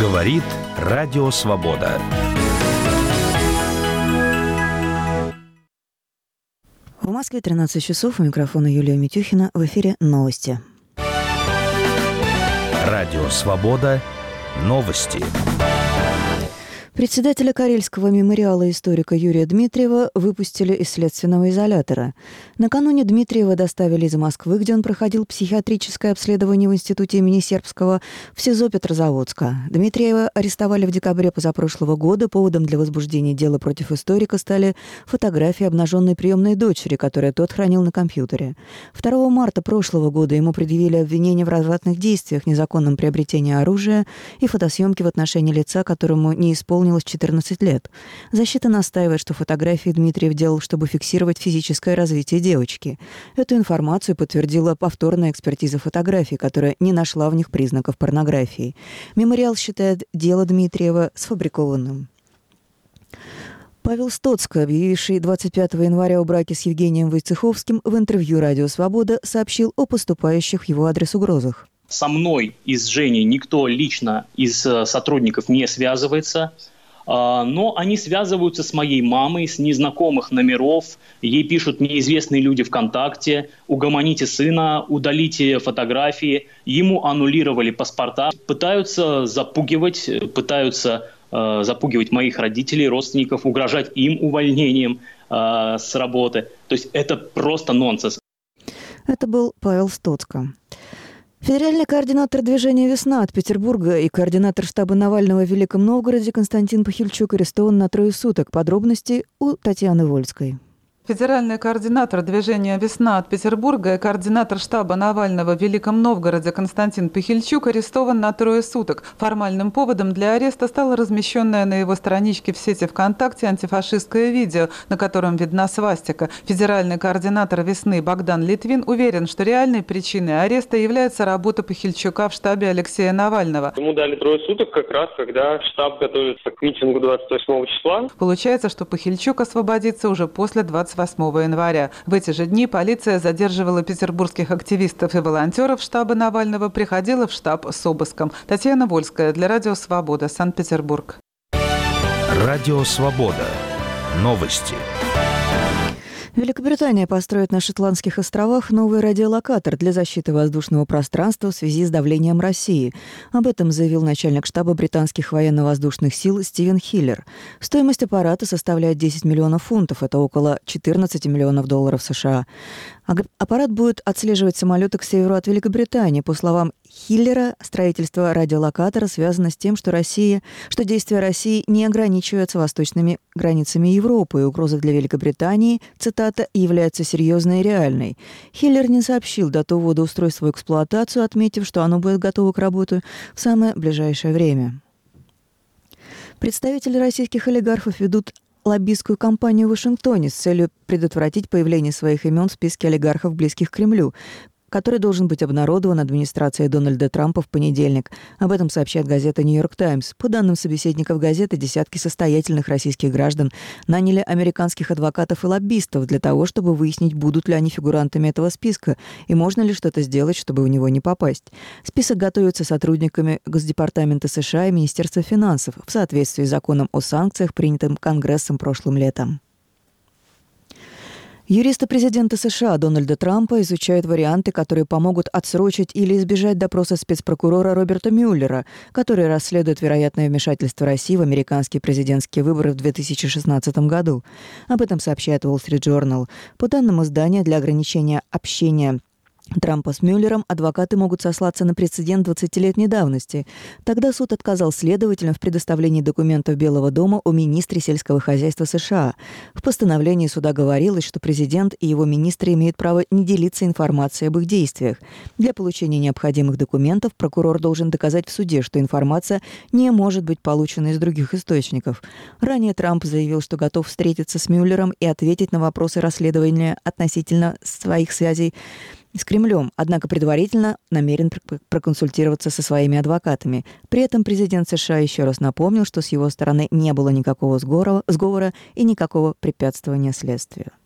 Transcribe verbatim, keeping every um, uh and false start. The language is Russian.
Говорит Радио Свобода. В Москве тринадцать часов. У микрофона Юлия Митюхина. В эфире новости. Радио Свобода. Новости. Председателя Карельского мемориала историка Юрия Дмитриева выпустили из следственного изолятора. Накануне Дмитриева доставили из Москвы, где он проходил психиатрическое обследование в институте имени Сербского, в СИЗО Петрозаводска. Дмитриева арестовали в декабре позапрошлого года. Поводом для возбуждения дела против историка стали фотографии обнаженной приемной дочери, которую тот хранил на компьютере. второго марта прошлого года ему предъявили обвинение в развратных действиях, незаконном приобретении оружия и фотосъемке в отношении лица, которому не исполнилось четырнадцать лет. Защита настаивает, что фотографии Дмитриев делал, чтобы фиксировать физическое развитие девочки. Эту информацию подтвердила повторная экспертиза фотографий, которая не нашла в них признаков порнографии. Мемориал считает дело Дмитриева сфабрикованным. Павел Стоцко, объявивший двадцать пятого января о браке с Евгением Войцеховским, в интервью «Радио Свобода» сообщил о поступающих в его адрес угрозах. Со мной и с Женей никто лично из сотрудников не связывается, но они связываются с моей мамой, с незнакомых номеров. Ей пишут неизвестные люди ВКонтакте: угомоните сына, удалите фотографии. Ему аннулировали паспорта. Пытаются запугивать, пытаются э, запугивать моих родителей, родственников, угрожать им увольнением э, с работы. То есть это просто нонсенс. Это был Павел Стоцко. Федеральный координатор движения «Весна» от Петербурга и координатор штаба Навального в Великом Новгороде Константин Похильчук арестован на трое суток. Подробности у Татьяны Вольской. Федеральный координатор движения «Весна» от Петербурга и координатор штаба Навального в Великом Новгороде Константин Похильчук арестован на трое суток. Формальным поводом для ареста стало размещенное на его страничке в сети ВКонтакте антифашистское видео, на котором видна свастика. Федеральный координатор «Весны» Богдан Литвин уверен, что реальной причиной ареста является работа Похильчука в штабе Алексея Навального. Ему дали трое суток как раз, когда штаб готовится к митингу двадцать восьмого числа. Получается, что Похильчук освободится уже после двадцать восьмого января. В эти же дни полиция задерживала петербургских активистов и волонтеров штаба Навального, приходила в штаб с обыском. Татьяна Вольская для Радио Свобода, Санкт-Петербург. Радио Свобода. Новости. Великобритания построит на Шотландских островах новый радиолокатор для защиты воздушного пространства в связи с давлением России. Об этом заявил начальник штаба британских военно-воздушных сил Стивен Хиллер. Стоимость аппарата составляет десять миллионов фунтов, это около четырнадцать миллионов долларов США. Аппарат будет отслеживать самолеты к северу от Великобритании. По словам Хиллера, строительство радиолокатора связано с тем, что Россия, что действия России не ограничиваются восточными границами Европы, и угроза для Великобритании, цитата, является серьезной и реальной. Хиллер не сообщил дату ввода устройства в эксплуатацию, отметив, что оно будет готово к работе в самое ближайшее время. Представители российских олигархов ведут лоббистскую кампанию в Вашингтоне с целью предотвратить появление своих имен в списке олигархов, близких к Кремлю, который должен быть обнародован администрацией Дональда Трампа в понедельник. Об этом сообщает газета «Нью-Йорк Таймс». По данным собеседников газеты, десятки состоятельных российских граждан наняли американских адвокатов и лоббистов для того, чтобы выяснить, будут ли они фигурантами этого списка и можно ли что-то сделать, чтобы в него не попасть. Список готовится сотрудниками Госдепартамента США и Министерства финансов в соответствии с законом о санкциях, принятым Конгрессом прошлым летом. Юристы президента США Дональда Трампа изучают варианты, которые помогут отсрочить или избежать допроса спецпрокурора Роберта Мюллера, который расследует вероятное вмешательство России в американские президентские выборы в две тысячи шестнадцатом году. Об этом сообщает Wall Street Journal. По данным издания, для ограничения общения Трампа с Мюллером адвокаты могут сослаться на прецедент двадцатилетней давности. Тогда суд отказал следователям в предоставлении документов Белого дома о министре сельского хозяйства США. В постановлении суда говорилось, что президент и его министры имеют право не делиться информацией об их действиях. Для получения необходимых документов прокурор должен доказать в суде, что информация не может быть получена из других источников. Ранее Трамп заявил, что готов встретиться с Мюллером и ответить на вопросы расследования относительно своих связей с Кремлем, однако предварительно намерен проконсультироваться со своими адвокатами. При этом президент США еще раз напомнил, что с его стороны не было никакого сговора и никакого препятствования следствию.